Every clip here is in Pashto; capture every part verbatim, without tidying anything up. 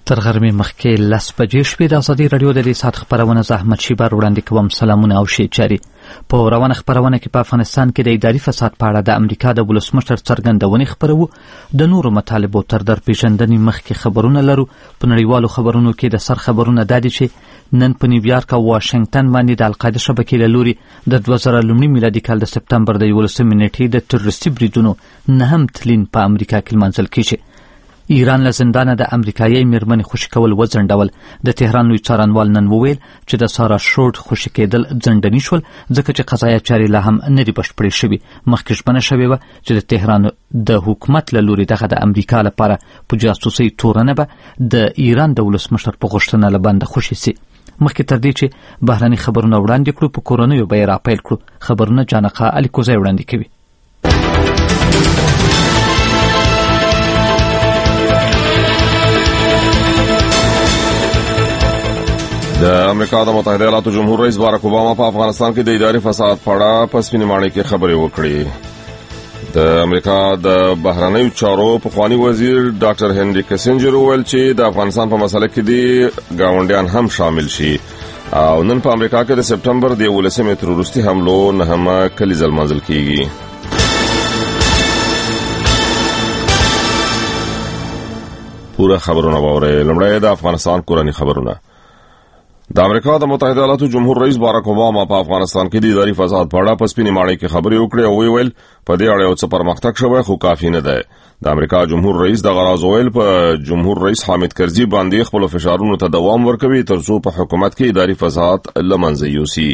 تر غرمې مخکې لس بجې شوې. د ازادي راډیو د دې ساعت خپرونه زه احمد شیبر وړاندې کوم. سلامونه او ښې چارې. په روانه خپرونه کې په افغانستان کې د اداري فساد په اړه د امریکا د ولسمشر څرګندونې خپروو. د نورو مطالبو تر درپېژندنې مخکې خبرونه لرو. په نړیوالو خبرونو کې د سر خبرونه دا دي چې نن په نیویارک او واشنګټن باندې د القاعده شبکې له لوري د دوه زره لومړي میلادي کال د سپتمبر د یولسمې نېټې د تروریستي بریدونو نهم تلین په امریکا کې لمانځل کېږي. ایران له زندانه د امریکایي میرمنې خوشي کول وځنډول. د تهران لوی څارنوال نن وویل چې د سارا شورډ خوشي کېدل ځنډني شول ځکه چې قضایه چارې لا هم نه دي بشپړې شوي. مخکې ژمنه شوې وه چې د تهران د حکومت له لوري دغه د امریکا لپاره په جاسوسۍ تورنه به د ایران د ولسمشر په غوښتنه له بنده خوشي سي. مخکې تر دې چې بهرني خبرونه وړاندې کړو په کورنیو به یې راپیل کړو. خبرونه جانقه الیکوزی وړاندې کوي. د امریکا د متحده ایالاتو جمهور رئیس باراک اوباما په افغانستان کې د اداري فساد په اړه په سپینې ماڼۍ کې خبرې وکړې. د امریکا د بهرنیو چارو پخوانی وزیر ډاکټر هنري کسنجر وویل چې د افغانستان په مسله کې د ګاونډیان هم شامل شي او نن په امریکا کې د سپتمبر د یولسمې تروریستي حملو نهمه کلیزه لمانځل کیږي. پوره خبرونه واورئ. لومړی د افغانستان کورني خبرونه. د امریکا د متحده ایالاتو جمهور رئیس باراک اوباما په افغانستان کې د اداري فساد په اړه په سپینې ماڼۍ کې خبرې وکړې او ویل په دې اړه یو څه پرمختګ شوی خو کافي نه ده. د امریکا جمهور رئیس د غراز ویل په جمهور رئیس حامد کرزي باندې خپل فشارونو ته دوام ورکوي ترڅو په حکومت کې اداري فساد له منځه یوسي.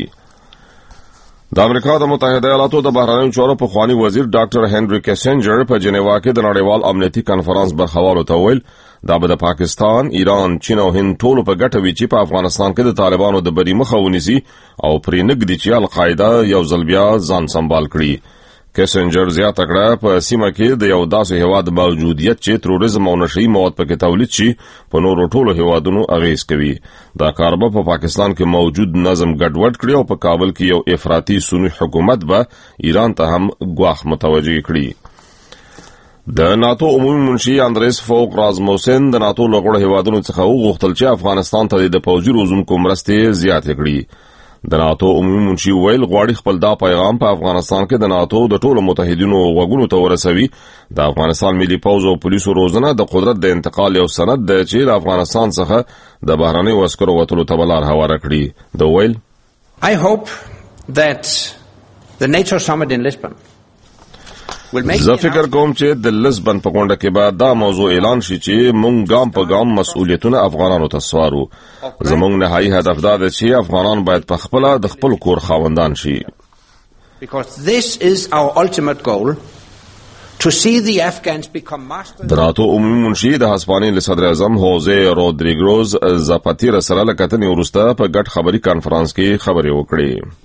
د امریکا د متحده ایالاتو د بهرنیو چارو پخوانی وزیر ډاکټر هنري کسنجر په جنیوا کې د نړیوال امنیتي کانفرنس برخوالو ته ویل دا به د پاکستان، ایران، چین او هند ټولو په ګټه وي چې په افغانستان کې د طالبانو د بری مخه ونیسي او پرې نږدې چې القاعده یو ځل بیا ځان سنبال کړي. کسنجر زیاته کړه په سیمه کې د یو داسې هیواد موجودیت چې تروریزم او نشئی مواد پکې تولید شي په نورو ټولو هیوادونو اغیز کوي. دا کار به په پاکستان کې موجود نظم ګډوډ کړي او په کابل کې یو افراطي سنی حکومت به ایران ته هم ګواښ متوجه کړي. د ناتو عمومي منشي اندریس فوق رازموسن د ناتو لغړو هیوادونو څخه وغوښتل چې افغانستان ته د پوځي روزونکو مرستې زیاتې کړي. د ناتو عمومي منشي ویل غواړي خپل دا پیغام په افغانستان کې د ناتو د ټولو متحدینو غوږونو ته ورسوي. د افغانستان ملي پوځ او پولیسو روزنه د قدرت د انتقال یو سند دی چې له افغانستان څخه د بهرنیو عسکرو وتلو ته لار هواره کړي. د ویل I hope that the NATO summit in Lisbon زه فکر کوم چې د لزبن په غونډه کې به دا موضوع اعلان شي چې مونږ ګام په ګام مسؤلیتونه افغانانو ته سپارو. زموږ نهایي هدف دا دی چې افغانان باید په خپله د خپل کور خاوندان شي. Because this is our ultimate goal to see the Afghans become masters. د ناتو عمومي منشي د هسپانیې له صدر اعظم هوزه رودریګوز زاپاتیرا سره له کتنې وروسته په ګډ خبري کانفرنس کې خبرې وکړې.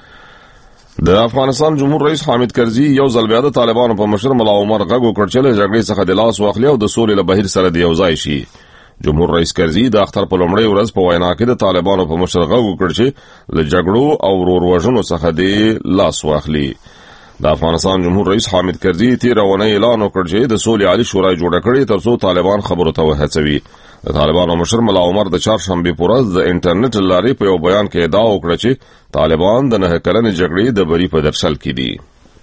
د افغانستان جمهور رئیس حامد کرزي یو ځل بیا د طالبانو په مشر ملا عمر غږ وکړ چې له جګړې څخه د لاس واخلي او د سولې له بهیر سره د یو ځای شي. جمهور رئیس کرزي د اختر په لومړۍ ورځ په وینا کې د طالبانو په مشر غږ وکړ چې له جګړو او ورور څخه د لاس واخلي. د افغانستان جمهور رئیس حامد کرزي تیر اونۍ اعلان وکړ چې د سولې عالی شورا جوړه کړې ترڅو طالبان خبرو ته وهڅوي. د طالبانو مشر ملا عمر د چهارشنبې په ورځ د انټرنیټ له لارې په یو بیان کې ادعا وکړه چې طالبان د نه کلنې جګړې د بری په درشل کې دي.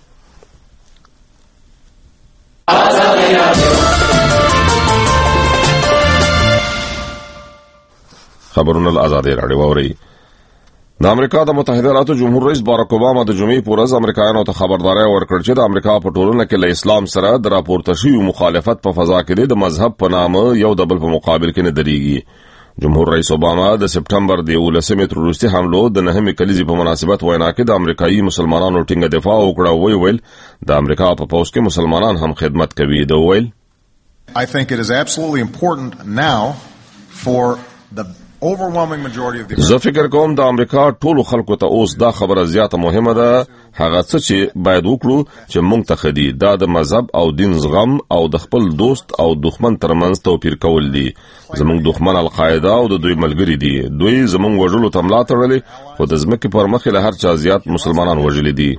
خبرونه له ازادي راډیو اوري. د امریکا د متحده ایالاتو جمهور رئیس باراک اوباما د جمعې په ورځ امریکایانو ته خبرداري ورکړه چې د امریکا په ټولنه کې له اسلام سره د راپورته شوي مخالفت په فضا کې د مذهب په نامه یو د بل په مقابل کې نه درېږي. جمهور رئیس اوباما د سپتمبر د یولسمې تروریستي حملو د نهمې کلیزې په مناسبت وینا کې د امریکایي مسلمانانو ټینګه دفاع وکړه او ویل د امریکا په پوځ کې مسلمانان هم خدمت کوي. د ویل I think it is absolutely important now for the زه فکر کوم د امریکا ټولو خلکو ته اوس دا خبره زیاته مهمه ده هغه څه چې باید وکړو چې موږ ته خدي دا د مذهب او دین زغم او د خپل دوست او دښمن ترمنځ توپیر کول دي. زموږ دښمن القاعده او د دوی ملګری دي. دوی زموږ وژلو ته ملا تړلې خو د ځمکې پر مخ له هر چا زیات مسلمانان وژلي دي.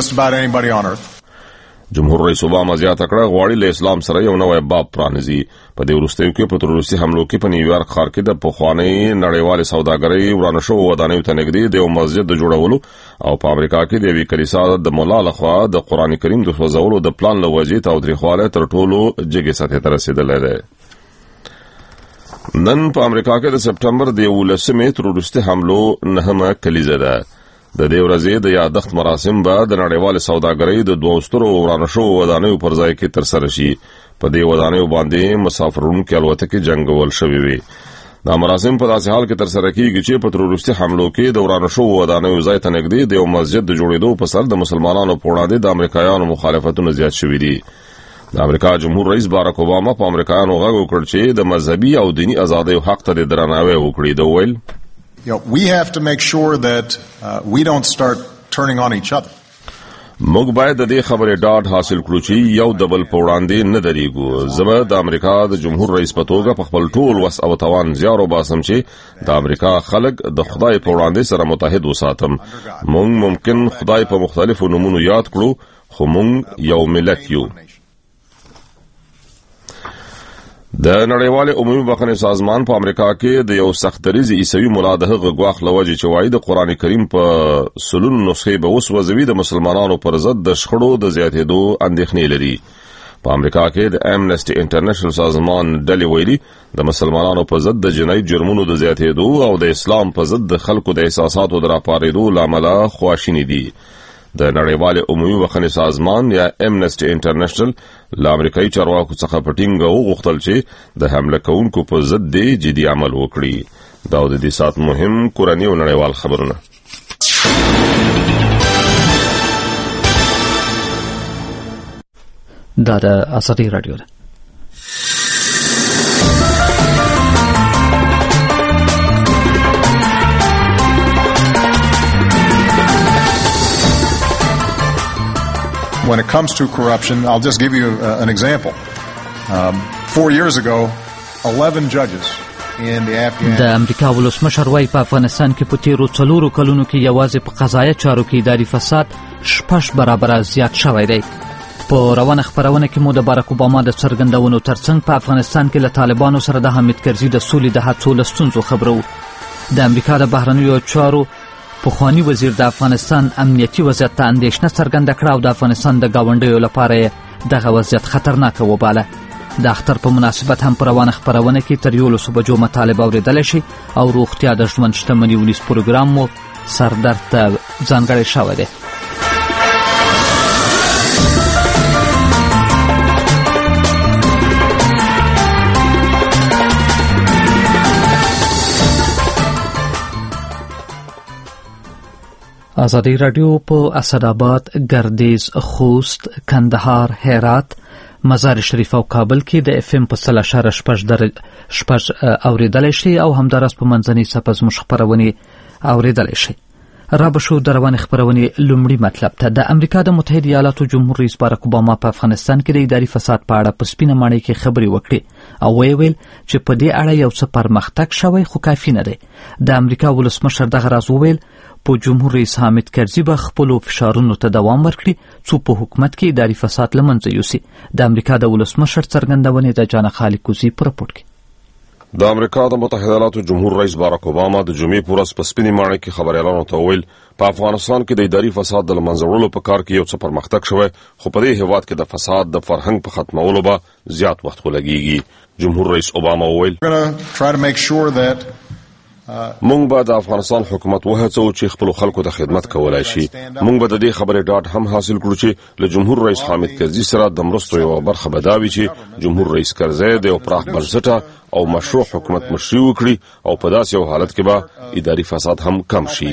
جمهور رئیس اوباما زیاته کړه غواړي له اسلام سره یو نوی باب پرانیزي. په دې وروستیو کې په تروریستي حملو کې په نیویارک ښار کې د پخوانۍ نړیوالې سوداګرۍ ورانه شوو ودانیو ته نږدې د یو مسجد د جوړولو او په امریکا کې د یوې کلیسا د مولا لخوا د قرآن کریم د سوځولو د پلان له وجې تاوتریخوالی تر ټولو جګې سطحې ته رسېدلی دی. نن په امریکا کې د سپټمبر د یولسمې تروریستي حملو نهمه کلیزه ده. د دې ورځې د یادښت مراسم به د نړیوالې سوداګرۍ د دوو سترو ورانه شوو ودانیو پر ځای کې ترسره شي. په دې ودانیو باندې مسافرونکي الوتکې جنګول شوې وي. دا مراسم په داسې حال کې ترسره کیږي چې په تروریستي حملو کې د ورانه شوو ودانیو ځای ته نږدې د یو مسجد د جوړېدو په سر د مسلمانانو په وړاندې د امریکایانو مخالفتونه زیات شوي دي. د امریکا جمهور رئیس باراک اوباما په امریکایانو غږ وکړ چې د مذهبي او دینی ازادیو حق ته د درناوی وکړي. د ویل You know, we have to make sure that uh, we don't start turning on each other. موږ باید د دې خبرې ډاډ حاصل کړو چې یو د بل په وړاندې نه درېږو. زه به د امریکا د جمهور رئیس په توګه په خپل ټول وس او توان زیار وباسم چې د امریکا خلک د خدای په وړاندې سره متحد وساتم. موږ ممکن خدای په مختلفو نومونو یاد کړو خو موږ یو ملت یو. د نړیوال عمومي بخښنې سازمان په امریکا کې د یو سختدریز عیسوي ملا د هغه غواخ لوجه چې وایي د قرآن کریم په سلون نسخې به وسوځوي د مسلمانانو پر ضد د شخړو د زیاتېدو اندېښنې لري. په امریکا کې د امنسټي انټرنیشنل سازمان ډلې ویلي د مسلمانانو په ضد د جنایي جرمونو د زیاتېدو او د اسلام په ضد د خلکو د احساساتو د راپارېدو له امله خواشیني دي. د نړیوال عمومي بخښنې سازمان یا امنسټي انټرنیشنل له امریکایي چارواکو څخه په ټینګه وغوښتل چې د حمله کوونکو په ضد دې جدي عمل وکړي. دا د دې ساعت مهم کورني او نړیوال خبرونه. دا د ازادي رادیو ده. When it comes to corruption, I'll just give you uh, an example. Um, four years ago, eleven judges in the Afghan... د امریکا ولسمشر وايي په افغانستان کې په تیرو څلورو کلونو کې یوازې په قضایه چارو کې اداري فساد شپږ برابره زیات شوی دی. په روانه خپرونه کې مو د باراک اوباما د څرګندونو ترڅنګ په افغانستان کې له طالبانو سره د حامد کرزي د سولې د هڅو له ستونزو خبرو. د امریکا د بهرنیو چارو پخوانی وزیر د افغانستان امنیتي وضعیت ته اندېښنه څرګنده کړه او د افغانستان د ګاونډیو لپاره دغه وضعیت خطرناک وباله. د اختر په مناسبت هم په روانه خپرونه کې تر یولسو بجو مطالب اورېدلی شي او روغتیا د ژوند شتمني ونیس پروګرام مو سردرد ته ځانګړی شوی دی. ازادي رادیو په اسداباد، ګردیز، خوست، کندهار، هرات، مزار شریف او کابل کې د اف ام په سل اشاره شپږ اوریدلی شي او همداراز په منځنۍ څپه زموږ خپرونې اوریدلی شي. را به شو د روانې خپرونې لومړي مطلب ته. د امریکا د متحده ایالاتو جمهور رئیس باراک اوباما په افغانستان کې د اداري فساد په اړه په سپینه ماڼۍ کې خبرې وکړې او ویې ویل چې په دې اړه یو څه پرمختګ شوی خو کافي نه دی. د امریکا ولسمشر دغه راز وویل په جمهور رئیس حامد کرزي به خپلو فشارونو ته دوام ورکړي څو په حکومت کې اداري فساد له منځه یوسي. د امریکا د ولسمشر څرګندونې د جان خالد کوزي په راپور کې. د امریکا د متحده ایالاتو جمهور رئیس باراک اوباما د جمعې په ورځ په سپینې ماڼۍ کې خبریالانو ته وویل په افغانستان کې د اداري فساد د له منځه وړلو په کار کې یو څه پرمختګ شوی خو په دې هېواد کې د فساد د فرهنګ په ختمولو به زیات وخت ولګېږي. جمهور رئیس اوباما وویل مونږ به د افغانستان حکومت وهڅو چې خپل خلکو ته خدمت کولای شي. مونږ به د دې خبرې ډاډ هم حاصل کړو چې له جمهور رئیس حامد کرزي سره د مرستو یوه برخه به دا وي چې جمهور رئیس کرزي د یو پراخ بنسټه او مشروع حکومت مشري وکړي او په داسې یو حالت کې به اداري فساد هم کم شي.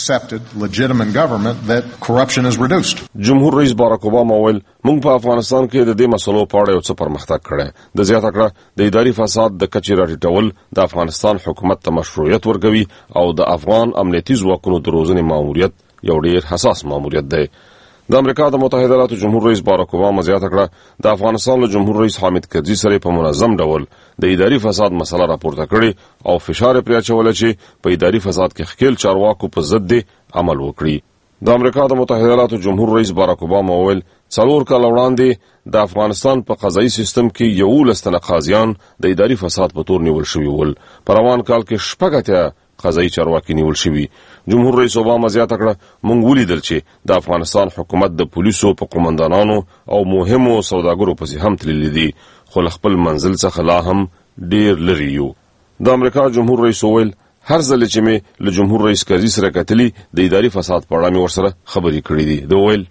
جمهور رئیس باراک اوباما ویل مونږ په افغانستان کې د دې مسلو په اړه یو څه پرمختګ کړی. د زیاته کړه د اداري فساد د کچې راټیټول د افغانستان حکومت ته مشروعیت ورکوي او د افغان امنیتي ځواکونو د روزنې ماموریت یو ډیر حساس ماموریت دی. د امریکا د متحده ایالاتو جمهور رئیس باراک اوباما زیاته کړه د افغانستان له جمهور رئیس حامد کرزي سره په منظم ډول د اداري فساد مسله راپورته کړي او فشار پرې اچولی چې په اداري فساد کې ښکېل چارواکو په ضد عمل وکړي. د امریکا د متحده ایالاتو جمهور رئیس باراک اوباما وویل څلور کاله وړاندې د افغانستان په قضایي سیستم کې یولس تنه قاضیان د اداري فساد په تور نیول شوي ول. په روان کال کې شپږ اتیا قضایي چارواکي نیول شوي. جمهور رئیس اوباما زیاته کړه موږ ولیدل چې د افغانستان حکومت د پولیسو په قومندانانو او مهمو سوداګرو پسې هم تللی دي خو له خپل منزل څخه لا هم ډیر لري یو. د امریکا جمهور رئیس وویل هر ځل چې مې له جمهور رئیس کرزي سره کتلي د اداري فساد په اړه مې ورسره خبرې کړې دي. د وویل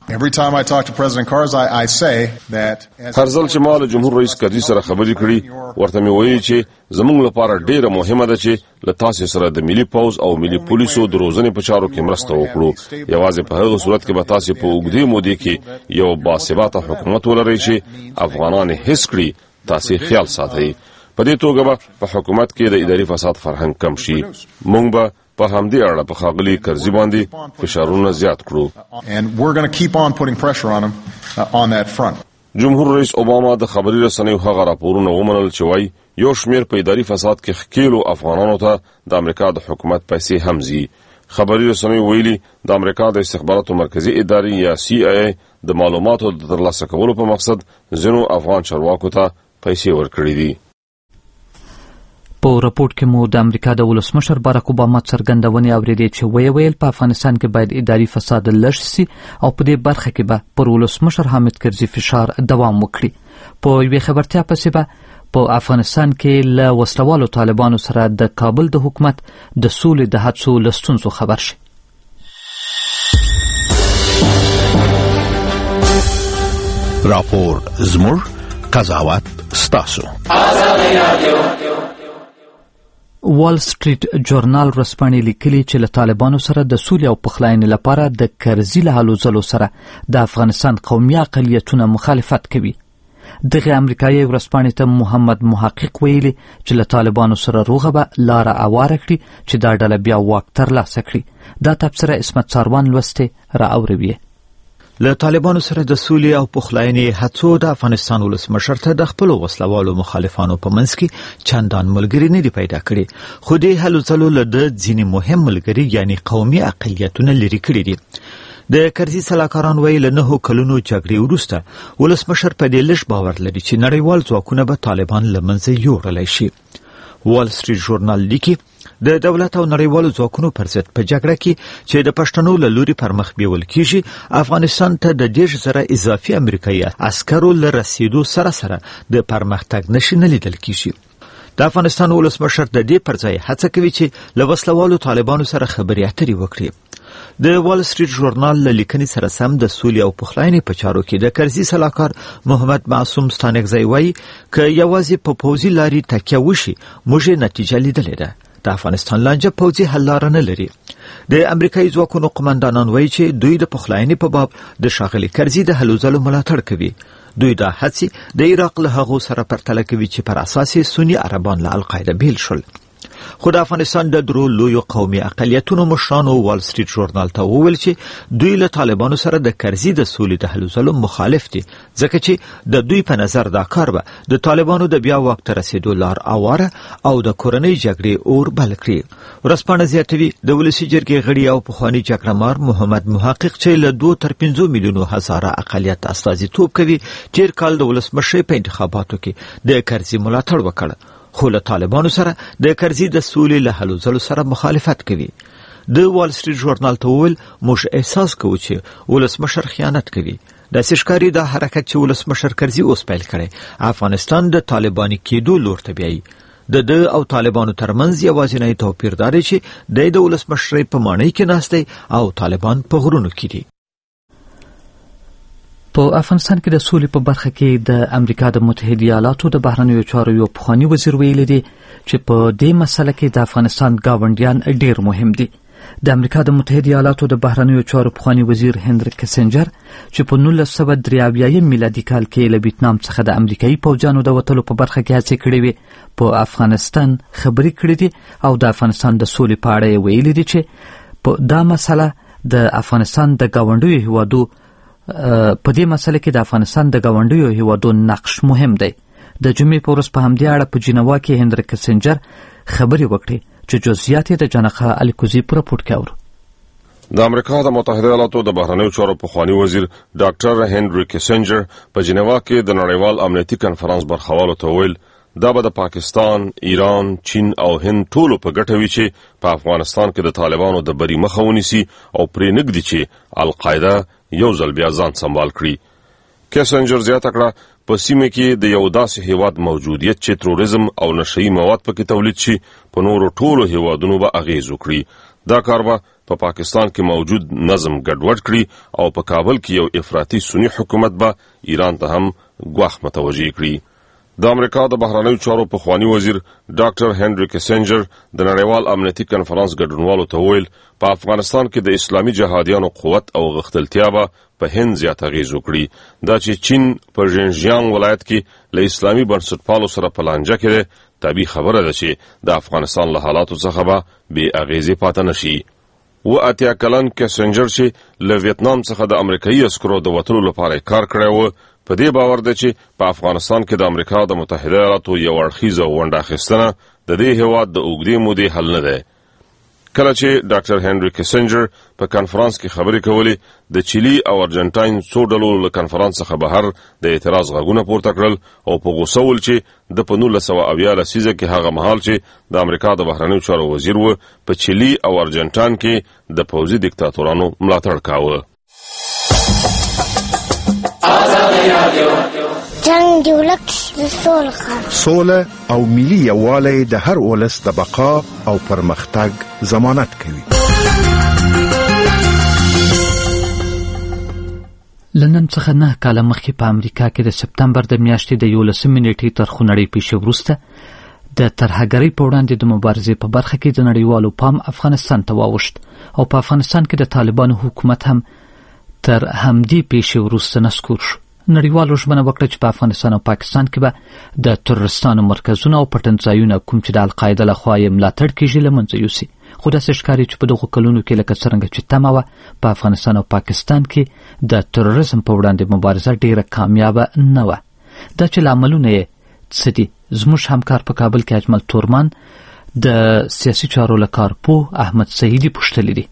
هر ځل چې ما له جمهور رئیس کرزي سره خبرې کړې ورته مې ویلي چې زموږ لپاره ډیره مهمه ده چې له تاسو سره د ملي پوز او ملي پولیسو د روزنې په چارو کې مرسته وکړو. یوازې په هغه صورت کې به تاسو په اوږدې مودې کې یو باثباته حکومت ولرئ چې افغانان هیڅ کړي. تاسو خیال ساتئ په دې توګه به په حکومت کې د اداري فساد فرهنګ کم شي. موږ به په همدې اړه په ښاغلي کرزي باندې فشارونه زیات کړو. جمهور رئیس اوباما د خبري رسنیو هغه راپورونه ومنل چې وایي یو شمېر په اداري فساد کې ښکېلو افغانانو ته د امریکا د حکومت پیسې هم ځي. خبري رسنیو ویلي د امریکا د استخباراتو مرکزي ادارې یا سی آی ای د معلوماتو د ترلاسه کولو په مقصد ځینو افغان چارواکو ته پیسې ورکړي دي. په راپورټ کې مو د امریکا د ولسمشر باراک اوباما څرګندونې اورېدې چې ویې ویل په افغانستان کې باید اداري فساد لږ شي او په دې برخه کې به پر ولسمشر حامد کرزي فشار دوام وکړي. په یوې خبرتیا پسې به په افغانستان کې له وسلوالو طالبانو سره د کابل د حکومت د سولې د هڅو له ستونزو خبر شي. راپور زموږ قضاوت ستاسو. وال سټریټ جورنال ورځپاڼې لیکلي چې له طالبانو سره د سولې او پخلاینې لپاره د کرزي له هلو ځلو سره د افغانستان قومي اقلیتونه مخالفت کوي. دغه امریکایي ورځپاڼې ته محمد محقق ویلي چې له طالبانو سره روغه به لاره اواره کړي چې دا ډله بیا واک ترلاسه کړي. دا تبصره عصمت ساروان لوستې را اوروي. له طالبانو سره د سولې او پخلاینې هڅو د افغانستان ولسمشر ته د خپلو وسلوالو مخالفانو په منځ کې چندان ملګري نه دي پیدا کړي. خو دې هلو ځلو له د ځینې مهم ملګري یعنی قومي اقلیتونه لرې کړي دي. د کرزي سلاکاران وایي له نهو کلونو جګړې وروسته ولسمشر په دې لږ باور لري چې نړیوال ځواکونه به طالبان له منځه یوړلی شي. وال سټریټ ژورنال لیکي د دولت او نړیوالو ځواکونو پر ضد په جګړه کې چې د پښتنو له لوري پر مخ بیول کیږي افغانستان ته د دېرش زره اضافي امریکایي عسکرو له رسیدو سره سره د پرمختګ نښې نه لیدل کیږي. د افغانستان ولسمشر د دې پر ځای هڅه کوي چې له وسلوالو طالبانو سره خبرې اترې وکړي. د وال سټریټ ژورنال له لیکنې سره سم د سولې او پخلاینې په چارو کې د کرزي سلاکار محمد معصوم ستانکزی وایي که یوازې په پوځي لارې تکیه وشي موږ نتیجه لیدلې ده. د افغانستان لانجه پوځي حل لاره نه لري. د امریکایي ځواکونو قمندانان وایي چې دوی د پخلاینې په باب د ښاغلي کرزي د هلو ځلو ملاتړ کوي. دوی دا هڅې د عراق له هغو سره پرتله کوي چې پر اساس یې سني عربان له القاعده بیل شول. خو د افغانستان د درو لویو قومي اقلیتونو مشرانو وال سټریټ ژورنال ته وویل چې دوی له طالبانو سره د کرزي د سولې د هلو ځلو مخالف دي ځکه چې د دوی په نظر دا کار به د طالبانو د بیا واک ته رسېدو لار اواره او د کورنۍ جګړې اور بل کړي. ورځپاڼه زیاتوي د ولسي جرګې غړي او پخواني جګړهمار محمد محقق چې له دوه تر پنځو میلیونو هزاره اقلیت استازیتوب کوي تیر کال د ولسمشرۍ په انتخاباتو کې د کرزي ملاتړ وکړ خو له طالبانو سره د کرزي د سولې له هلو ځلو سره مخالفت کوي. د وال سټریټ ژورنال ته وویل موږ احساس کوو چې ولسمشر خیانت کوي. داسې ښکاري دا حرکت چې ولسمشر کرزي اوس پیل کړی افغانستان د طالباني کېدو لور ته بیایي. د ده او طالبانو ترمنځ یوازینی توپیر دا دی چې دی د ولسمشرۍ په ماڼۍ کې ناست دی او طالبان په غرونو کې دي. په افغانستان کې د سولې په برخه کې د امریکا د متحده ایالاتو د بهرنیو چارو یو پخوانی وزیر ویلي دی چې په دې مسله کې د افغانستان ګاونډیان ډیر مهم دي. د امریکا د متحده ایالاتو د بهرنیو چارو پخوانی وزیر هنری کسنجر چې په نولس سوه درې اویایم میلادي کال کې له ویتنام څخه د امریکایي پوځیانو د وتلو په برخه کې هڅې کړې وې په افغانستان خبرې کړې دي او د افغانستان د سولې په اړه یې ویلي دي چې په دا مسله د افغانستان د ګاونډیو هیوادو په دې مسله کې د افغانستان د ګاونډیو هیوادو نقش مهم دی. د جمعې په ورځ په همدې اړه په جنیوا کې هنری کسنجر خبرې وکړې چې جزئیات یې د جنقه الکوزي په راپورټ کې اورو. د امریکا د متحده ایالاتو د بهرنیو چارو پخوانی وزیر ډاکټر هنري کیسنجر په جنیوا کې د نړیوال امنیتي کنفرانس برخوالو ته ویل دا به د پاکستان، ایران، چین او هند ټولو په ګټه وي چې په افغانستان کې د طالبانو د بری مخه ونیسي او پرې نږدي چې القاعده یو ځل بیا ځان سنبال کړي. کیسنجر زیاته کړه په سیمه کې د یو داسې هیواد موجودیت چې تروریزم او نشئی مواد پکې تولید شي په نورو ټولو هیوادونو به اغیز وکړي. دا کار به په پا پاکستان کې موجود نظم ګډوډ کړي او په کابل کې یو افراطي سنی حکومت به ایران ته هم ګواښ متوجه کړي. د امریکا د بهرنیو چارو پخوانی وزیر ډاکټر هنري کیسنجر د نړیوال امنیتي کنفرانس ګډونوالو ته ویل په افغانستان کې د اسلامي جهادیانو قوت او غښتلتیا به په هند زیات اغیز وکړي. دا چې چین په ژینجیانګ ولایت کې له اسلامي بنسټپالو سره په لانجه کې طبیعي خبره ده چې د افغانستان له حالاتو څخه به بې اغیزې پاتې نشي. و اتیا کلن کیسنجر چې له ویتنام څخه د امریکایي عسکرو د وتلو لپاره کار کړی و په دې باور ده چې په افغانستان کې د امریکا د متحده ایالاتو یو اړخیزه ونډه اخیستنه د دې هیواد د اوږدې مودې حل نه دی. کله چې ډاکټر هنري کیسنجر په کنفرانس کې خبرې کولې د چیلی او ارجنټاین څو ډلو له کنفرانس څخه بهر د اعتراض غږونه پورته کړل او په غوسه ول چې د په نولس سوه اویا لسیزه کې هغه مهال چې د امریکا د بهرنیو چارو وزیر و په چیلی او ارجنټاین کې د پوځي دیکتاتورانو ملاتړ کاوه. جنگ دی ولک د سوله خان سوله او ملي یووالی د هر ولس د بقا او پرمختګ ضمانت کوي. لندن څخه نه کاله مخکې په امریکا کې د سپتمبر د میاشتې د یولسمې نیټې تر خونړۍ پیښې وروسته د ترهګرۍ په وړاندې د مبارزې په برخه کې د نړیوالو پام افغانستان ته واوښت او په افغانستان کې د طالبانو حکومت هم تر همدې پیښې وروسته نسکور شو. نړیوالو ژمنه وکړه چې په افغانستان او پاکستان کې به د تروریستانو مرکزونه او پټنځایونه کوم چې د القاعده لخوا یې ملاتړ کیږي له منځه یوسي. خو داسې ښکاري چې په دغو کلونو کې لکه څرنګه چې تمه وه په افغانستان او پاکستان کې د تروریزم په وړاندې مبارزه ډیره کامیابه نه وه. دا چې لاملونه یې څه دي؟ زموږ همکار په کابل کې اجمل تورمان د سیاسي چارو له کارپوه احمد سعیدي پوښتلی دي.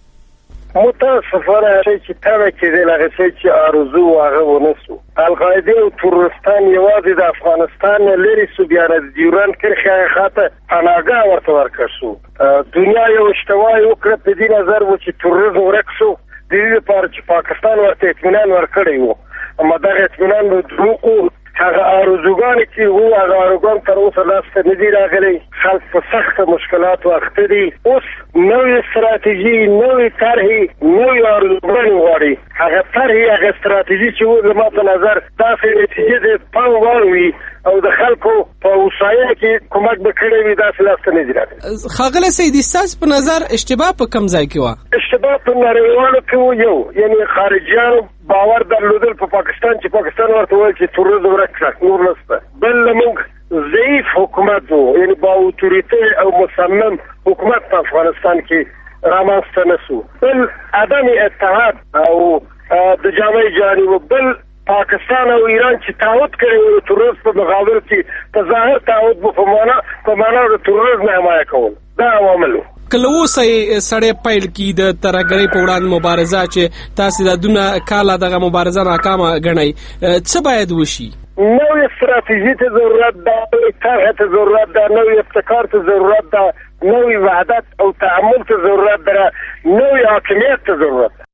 متاسفانه چې تمه کېدل هغه څه چې آرزو هغه ونه سو. القاعده او تروریستان یوازې د افغانستان لري سو بیا د ډیورنډ کرښې خاطر پناهګاه ورته ورکړ شو. دنیا یو اشتباه وکړه په دې نظر و چې تروریزم ورک شو د دې لپاره چې پاکستان ورته اطمینان ورکړی و. اما دغه اطمینان به دروغ و. هغه آرزوګانې چې وو هغه آرزوګان تر اوسه لاسته نه دي راغلی. خلک په سخته مشکلاتو اخته دي. اوس نوې ستراتیژي، نوې طرحې، نوې آرزوګانې غواړي. هغه طرحې هغه ستراتیژي چې وو زما په نظر داسې نتیجې د پام وړ وي او د خلکو په هوساینه کې کومک به کړی وي داسې لاسته نه دي راغلی. ښاغلی سیدي ستاسو په نظر اشتباه په کوم ځای کې وه؟ اشتباه په نړیوالو کې و یو یعنې خارجیانو باور درلودل په پاکستان چې پاکستان ورته ویل چې تروریزم ورک کړه نور نشته. بل موږ ضعیف حکومت و یعنې با اوتوریته او مصمم حکومت په افغانستان کې رامنځته نه سو. بل عدم اتحاد او د جامعې جانب. بل پاکستان او ایران چې تعهد کړی و تروریزم په مقابل کې په ظاهر تعهد په معنا په معنا د تروریزم حمایه کول. دا عوامل و. کله اوسه سړی پیل کړي د ترهګرۍ په وړاندې مبارزه چې تاسې دا دونه کاله دغه مبارزه ناکامه ګڼئ، څه باید وشي؟ نوې ستراتیژي ته ضرورت ده، نوې طرحې ته ضرورت ده، نوې ابتکار ته ضرورت ده، نوې وحدت او تعامل ته ضرورت ده، نوې حاکمیت ته ضرورت ده.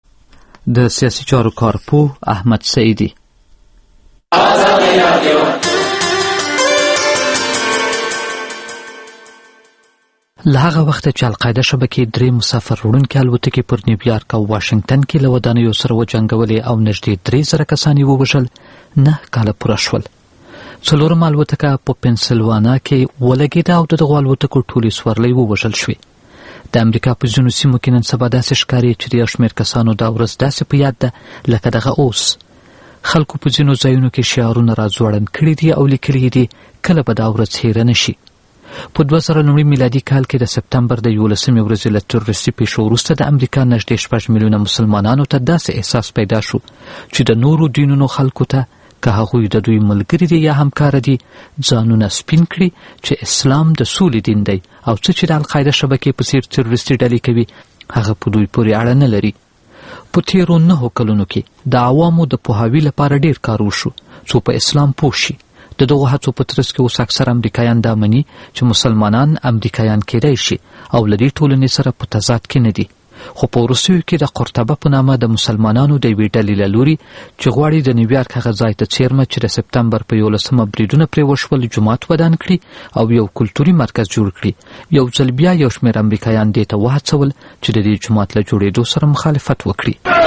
د سیاسي چارو کارپوه احمد سعیدي. له هغه وخته چې القاعده شبکې درې مسافر وړونکي الوتکې پر نیویارک او واشنګټن کې له ودانیو سره وجنګولې او نږدې درې زره کسان یې ووژل، نه کاله پوره شول. څلورم الوتکه په پنسلوانا کې ولګېده او د دغو الوتکو ټولې سورلۍ ووژل شوې. د امریکا په ځینو سیمو کې نن سبا داسې ښکاري چې د یو شمېر کسانو دا ورځ داسې په یاد ده لکه دغه اوس. خلکو په ځینو ځایونو کې شعارونه راځوړند کړي دي او لیکلي دي کله به دا ورځ هیره نه شي. په دوه زره نوي میلادي کال کې د سپتمبر د یولسمې ورځې له تروریستي پیښو وروسته د امریکا نږدې شپږ میلیونه مسلمانانو ته داسې احساس پیدا شو چې د نورو دینونو خلکو ته که هغوی د دوی ملګري دي یا همکاره دي ځانونه سپین کړي چې اسلام د سولې دین دی او څه چې د القاعده شبکې په څیر تروریستي ډلې کوي هغه په دوی پورې اړه نه لري. په تیرو نهو کلونو کې د عوامو د پوهاوي لپاره ډیر کار وشو څو په اسلام پوه شي. د دغو هڅو په ترڅ کې اوس اکثر امریکایان دا مني چې مسلمانان امریکایان کېدای شي او له دې ټولنې سره په تضاد کې نه دي. خو په وروستیو کې د قرطبه په نامه د مسلمانانو د یوې ډلې له لوري چې غواړي د نیویارک هغه ځای ته څیرمه چې د سپتمبر په یولسمه بریدونه پرې وشول جومات ودان کړي او یو کلتوري مرکز جوړ کړي. یو ځل بیا یو شمېر امریکایان دې ته وهڅول چې د دې جومات له جوړېدو سره مخالفت وکړي.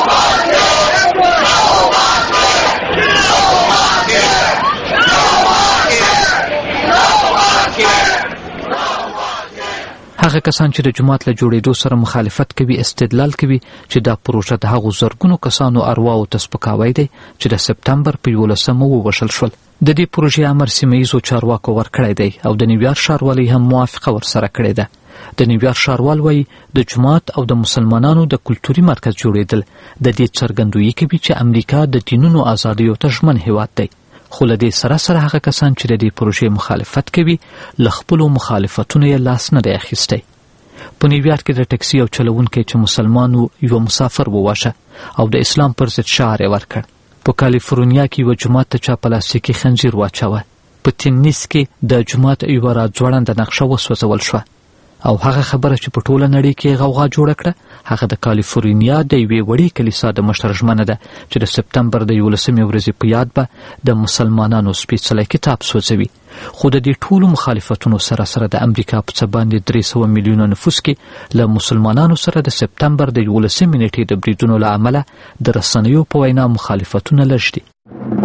هغه کسان چې د جومات له جوړېدو سره مخالفت کوي استدلال کوي چې دا پروژه د هغو زرګونو کسانو ارواو ته سپکاوی دی چې د سپتمبر په یولسمه ووژل شول. د دې پروژې امر سیمه ییزو چارواکو ورکړی دی او د نیویارک ښاروالۍ هم موافقه ورسره کړې ده. د نیویارک ښاروال وایي د جومات او د مسلمانانو د کلتوري مرکز جوړېدل د دې څرګندویي کوي چې امریکا د دینونو ازادیو ته ژمن هیواد دی. خو له دې سره سره هغه کسان چې د دې پروژې مخالفت کوي له خپلو مخالفتونو یې لاس نه دی اخیستی. په نیویارک کې د ټکسي یو چلوونکی چې مسلمان و یو مسافر وواژه او د اسلام پر ضد شعار یې ورکړ. په کالیفورنیا کې یوه جومات ته چا پلاستیکي خنجیر واچوه. په تینیس کې د جومات یوه راځوړنده نقشه وسوځول شوه او هغه خبره چې په ټوله نړۍ کې غوغا جوړه کړه هغه د کالیفورنیا د یوې وړې کلیسا د مشر ژمنه ده چې د سپتمبر د یولسمې ورځې په یاد به د مسلمانانو سپېڅلی کتاب سوځوي. خو د دې ټولو مخالفتونو سره سره د امریکا په څه باندې درې سوه میلیونه نفوس کې له مسلمانانو سره د سپتمبر د یولسمې نېټې د بریدونو له امله د رسنیو په وینا مخالفتونه لږ دي.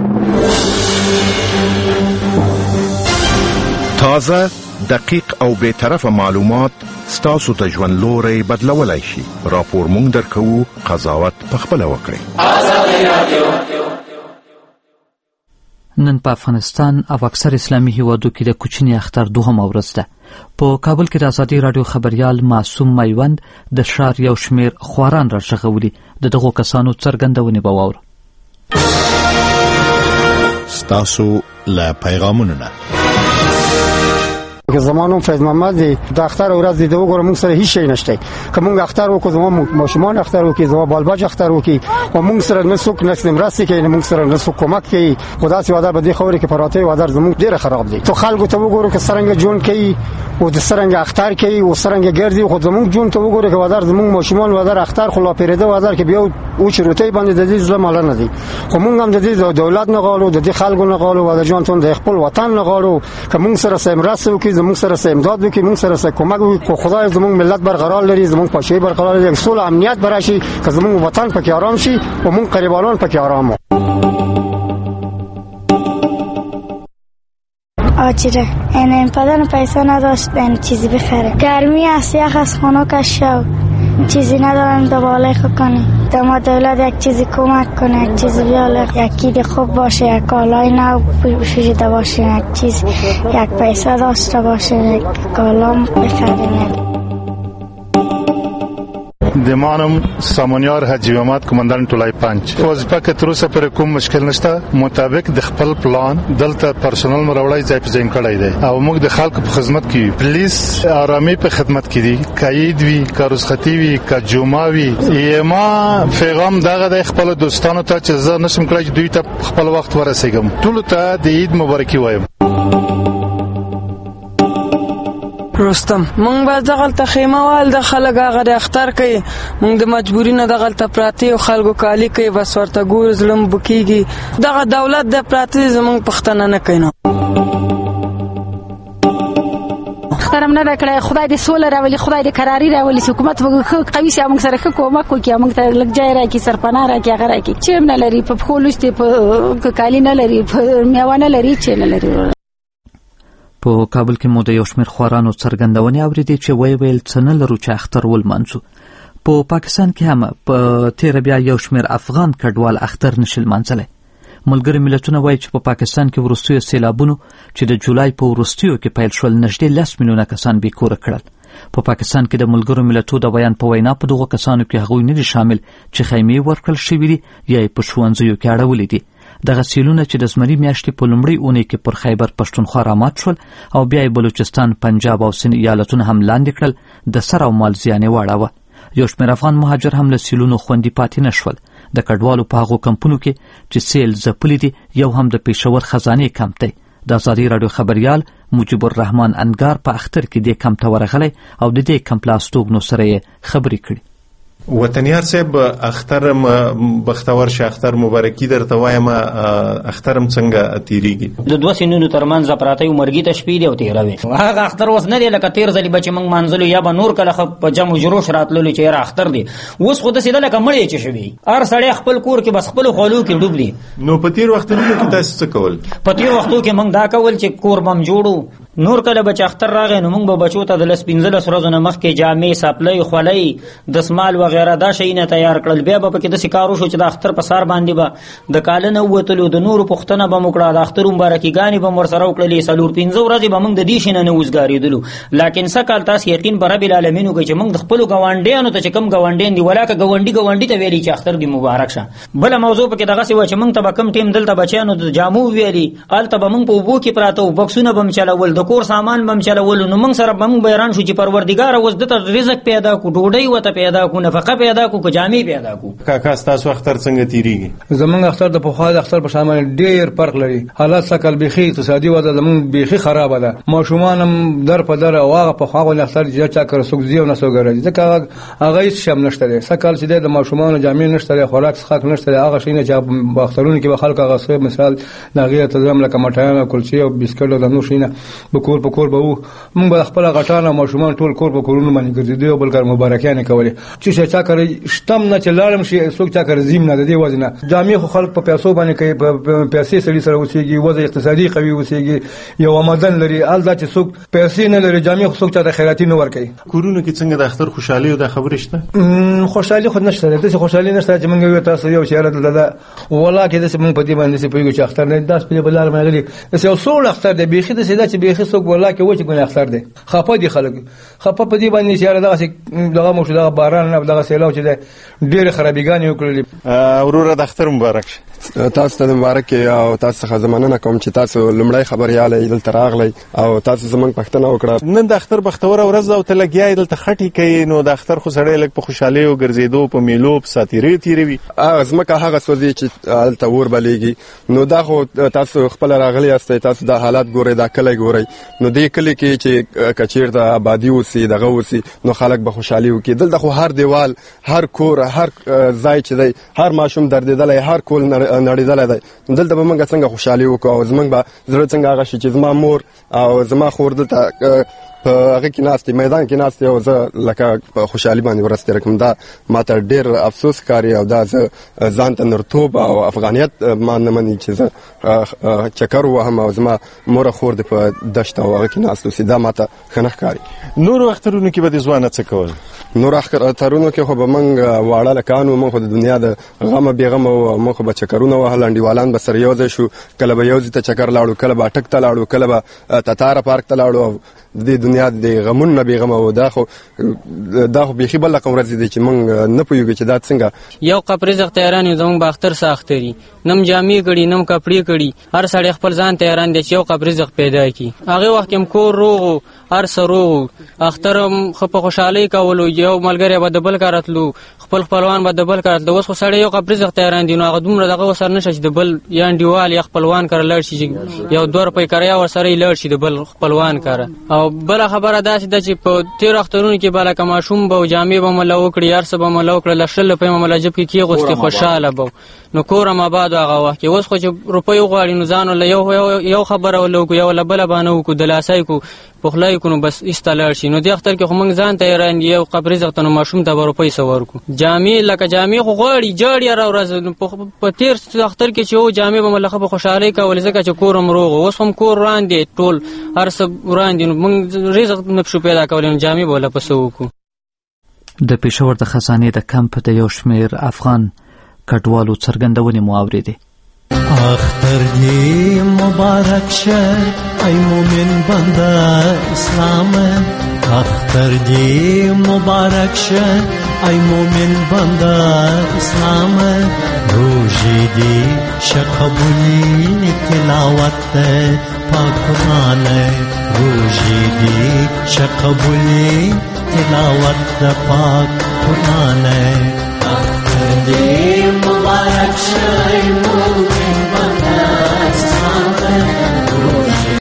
تازه دقیق او بے طرفه معلومات ستاسو ته ژوند لوري بدلولای شي. راپور مونږ درکوو، قضاوت پخپله وکړئ. نن په افغانستان او اکثر اسلامي هیوادو کې د کوچني اختر دوهمه ورځ ده. په کابل کې د ازادي راډیو خبریال معصوم میوند د ښار یو شمېر خواران راغږولي. د دغو کسانو څرګندونې به واورو. ستاسو له پیغامونو نه که زمانم فیض محمد دی د اختر ورځ دی د وګورم موږ سره هیڅ شی نشته. که موږ اختر وکړو زموږ ماشومان اختر وکړي زموږ بالبچ اختر وکړي او موږ سره نه څوک نه مرستې کوي نه موږ سره نه څوک کومک کوي. خو داسې وضع به دې خبرې کې پراته وضع زموږ ډېره خراب دی. تو خلکو ته وګورو که څرنګه ژوند کوي او د څرنګه اختر کوي او څرنګه ګرځي. خو زموږ ژوند ته وګورو که وضع زموږ ماشومان وضع اختر خو لا پیرده وضع کې بیا او چروتي باندې د دې ظلم نه دی. خو موږ هم د دې دولت نه غواړو د دې خلکو نه غواړو وضع ژوند ته د خپل وطن نه غواړو. که موږ سره سم مرسته وکړي زموږ سره سم امداد وکړي موږ سره سره کومک وکړي. خو خدای زموږ ملت برقرار لري زموږ پاشي برقرار لري اصول امنیت براشي که زموږ وطن پکې آرام شي او موږ قریبانان پکې آرام. آجره این پدر پیسه نداشت این چیزی بخره. گرمی است یخ از خانه کشو چیزی ندارم دوباره کنی. دما دولت یک چیزی کمک کنه یک چیزی بیاله یکی دی خوب باشه یک کالای نو پوشیده باشه یک چیز یک پیسه داشته باشه یک کالام بخریم. دمانم سامونیار حاجی محمد کمانډان ټولای پنځ وظیفه کې تر اوسه پر کوم مشکل نشته. مطابق د خپل پلان دلته پرسونل مروړای ځای په ځای کړای دی او موږ د خلکو په خدمت کې پولیس آرامي په خدمت کې دي. کاید وی کاروسختی وی کا جمعه وی یما پیغام دغه د خپل دوستانو ته چې زه نشم کړای چې دوی ته خپل وخت ورسېږم. ټول ته د عید مبارکي وایم. رستم مونږ به دغلته خیمه وال د خلک هغه د اختر کوي مونږ د مجبوري نه دغلته پراته او خلکو کالی کوي بس ورته ګور ظلم بکیږي. دغه دولت د پراته زمونږ پښتنه نه کوي. نو اخترم نه کړای خدای دې سول راولي خدای دې قراری راولي حکومت وګ قوي سي موږ سره کومک وکي موږ ته لګ ځای راکې سرپنا راکې هغه راکې چې نه لري په خولشته په کالی نه لري په میوانه لري چې نه لري. په کابل کې مو د یو شمېر خوارانو څرګندونې اورېدې چې ویې ویل څه نه لرو چې اختر ولمانځو. په پاکستان کې هم په تېره بیا یو شمېر افغان کډوال اختر نشي لمانځلی. ملګري ملتونه وایي چې په پاکستان کې وروستیو سیلابونو چې د جولای په وروستیو کې پیل شول نږدې لس میلیونه کسان بېکوره کړل. په پاکستان کې د ملګرو ملتونو د بیان په وینا په دغو کسانو کې هغوی نه دي شامل چې خیمې ورکړل شوي دي یا یې په ښوونځیو کې اړولي دي. دغه سیلونه چې د زمري میاشتې په لومړۍ اونۍ کې پر خیبر پښتونخوا رامات شول او بیا یې بلوچستان، پنجاب او سند ایالتونه هم لاندې کړل، د سر او مال زیان یې واړاوه. یو شمېر افغان مهاجر هم له سیلونو خوندي پاتې نشول. د کډوالو په هغو کمپونو کې چې سیل ځپلي دي یو هم د پېښور خزانې کمپ دی. د ازادي راډیو خبریال مجیب الرحمن انګار په اختر کې دې کمپ ته ورغلی او د دې کمپ له استوګنو سره یې خبرې کړي. وطنیار صاحب اختر بختور شه، اختر مبارکي درته وایم. اختر هم څنګه تیریږي؟ د دوه سینونو ترمنځ پراته یو مرګي ته شپې دی او تیروي. هغه اختر اوس نه دی لکه تیر ځلې به چې موږ منځلو یا به نور کله په جمع جروش راتللو چې یاره اختر دی. اوس خو داسې ده لکه مړی چې شوي، هر سړی خپل کور کې بس خپلو خولو کې ډوب دی. نو په تیر وختونو کې تاسو څه کول؟ په تیر وختو کې موږ دا کول چې کور بم جوړو. نور کله به چې اختر راغی نو موږ به بچو ته د لس پنځلس ورځو نه مخکې جامې، سپلۍ، خولۍ، دسمال وغیره دا شیونه تیار کړل. بیا به پکې داسې کار وشو چې د اختر په سهار باندې به د کاله نه ووتلو، د نورو پوښتنه به مو کړه، د اختر مبارکیګانې به مو ورسره وکړلې. څلور پنځه ورځې به موږ د دې شي نه نه وزګارېدلو. لاکن څه کال تاسو یقین په رب العالمین وکړئ چې موږ د خپلو ګاونډیانو ته چې کوم ګاونډیان دي ولاکه ګاونډي ګاونډي ته ویلي چې اختر دې مبارک شه. بله موضوع پکې دغسې وه چې موږ ته به کوم ټیم دلته بچیانو د جامو ویلي، هلته به موږ په اوبو کې پراته وو، بکسونه به م چلول، د کور سامان به م چلول. نو موږ سره به موږ بیران شو چې پروردګاره اوس دته رزق پیدا کړو، ډوډۍ ورته پیدا کړو، نفقه پیدا کړو، که جامې پیدا کړو. کاکا ستاسو اختر څنګه تیریږي؟ زمونږ اختر د پخوا د اختر په شان باندې ډېر فرق لري. حالات سکل بیخي اقتصادي وضع زمونږ بیخي خرابه ده. ماشومان هم در په در او هغه پخوا غوندې اختر چې چا کره څوک ځي او نه څوک راځي، ځکه هغه هېڅ شی هم نشته دی. سږ کال چې دی د ماشومانو جامې نشته دی، خوراک څښاک نشته دی. هغه شیونه چې په اخترونو کې به خلک هغه څه مثال د هغې ته ځم لکه مټایان او کلچې او بسکټ او د نور شیونه به کور په کور به وو. موږ به خپله غټان او ماشومان ټول کور په کورونو باندې ګرځېدو او بل کار مبارکیانې کولې. چې چا کره شتم نه چې لاړم شي، څوک چا کره زیم نه، د دې وجې نه جامې خو خلک په پیسو باندې کوي، په پیسې سړي سره اوسېږي، وضع اقتصادي قوي اوسېږي، یو آمدن لري. حال دا چې څوک پیسې نه لري، جامې خو څوک چا ته خیراتي نه ورکوي. کورونو کې څنګه د اختر خوشحالي او د خبرې شته؟ خوشحالي خو نشته دی، داسې خوشحالي نشته چې موږ ویو تاسو یو شی دلته ده والله کې داسې موږ په دې باندې داسې پوهېږو چې اختر نه داسې په دې بل لار باندې غلي داسې یو سوړ اختر دی. بیخي داسې ده چې بیخي څوک والله کې وایي چې ګنې اختر دی. خفه دي خلک، خفه په دې باندې چې یاره دغسې دغه مو شو، دغه باران او دغه سیلاب چې دی ډېرې خرابیګانې وکړلې. وروره د اختر مبارک شه. تاسو ته مبارک او تاسو څخه مننه کوم چې تاسو لومړی خبريال یې دلته راغلی او تاسو زمونږ پوښتنه وکړه. نن د اختر بختوره ورځ او ته لګیا دلته خټې کوي، نو د اختر خو سړی لږ په خوشحالۍ او ګرځېدو په میلو په ساتیرې تېروي. ځمکه هغه سوځي چې هلته اور بلیږي. نو دا خو تاسو خپله راغلی یاستئ، تاسو دا حالات ګورئ، دا کلی ګورئ. نو دې کلي کې چې که چېرته آبادي اوسي، دغه اوسي، نو خلک به خوشحالي وکړي. دلته خو هر دیوال، هر کور، هر ځای چې دی، هر ماشوم دردېدلی، هر کول نړېدلی دی. دلته به موږ څنګه خوشحالي وکړو او زموږ به زړه څنګه هغه شي چې زما مور او زما خور دلته په هغه کې ناستې، میدان کې ناستې او زه لکه په خوشحالي باندې ورځ تېره کړم. دا ماته ډېر افسوس ښکاري او دا زه ځان ته نرتوب او افغانیت ما نه مني چې زه چکر ووهم او زما مور خور دې په دشت او هغه کې ناست اوسي. دا ماته ښه نه ښکاري. نورو اخترونو کې به د ځوانه څه کول؟ نورو اخترونو کې خو به موږ واړه لکان وو، موږ خو د دنیا د غمه بېغمه وو او موږ خو به چکرونه وهل، انډیوالان به سره یو ځای شو، کله به یو ځای ته چکر لاړو، کله به اټک ته لاړو، کله به تتاره پارک ته لاړو او د دې دنیا د غمونو نه بېغمه وو. دا خو دا خو بیخي بل رقم ورځې دي چې موږ نه پوهېږو چې دا څنګه. یو قپ رزق تیاران یو زموږ به اختر څه اختري، نم جامې کړي، نم کپړې کړي، هر سړی خپل ځان تیاران دی چې یو قپ رزق پیدا کړي. هغې وخت کې هم کور روغ و، هر څه روغ و، اختر هم ښه په خوشحالۍ کولو، یو ملګری به د بل کار راتلو، خپل خپلوان به د بل کار راتلو. اوس خو سړی یو قپ رزق تیاران دي، نو هغه دومره دغه ورسره نشته چې د بل یا انډیوال یا خپلوان کره لاړ شي، یو دوه روپۍ کرایه ورسره یې لاړ شي د بل خپلوان کره. او بله خبره داسې ده چې په تېرو اخترونو کې به لکه ماشوم به و، جامې به مله وکړي، هر څه به مله وکړه، له شل روپۍ به مله جب کې کېغوستې، خوشحاله به نو کور هم آباد و هغه وخت کې. اوس خو چې روپۍ وغواړي نو ځان له یو یو خبره وله وکړو، یو له بله باندې وکړو، د لاسۍ کړو، پخلی کړو، نو بس ایسته لاړ شي. نو دې اختر کې خو موږ ځان ته حیران یو قپ رزق ته نو ماشوم ته به روپۍ څه ورکړو. جامې لکه جامې خو غواړي، جاړي هره ورځ. په تېر اختر کې چې و جامې به مله ښه په خوشحالۍ کولې، ځکه چې کور هم روغ و. اوس هم کور وران دی، ټول هر څه وران دي، نو موږ رزق نه شو پیدا کولی، نو جامې به له پسه وکړو. د پېښور د خزانې د کمپ د یو شمېر افغان کډوالو څرګندونې مو اورېدې. اختر دی مبارک شه ای مومن بنده اسلام، اختر دی مبارک شه ای مومن بنده اسلام، روزی دی شقبولی تلاوت پاک قرآن، روزی دی شقبولی تلاوت د پاک قرآن ہے اختر دې مبارک شه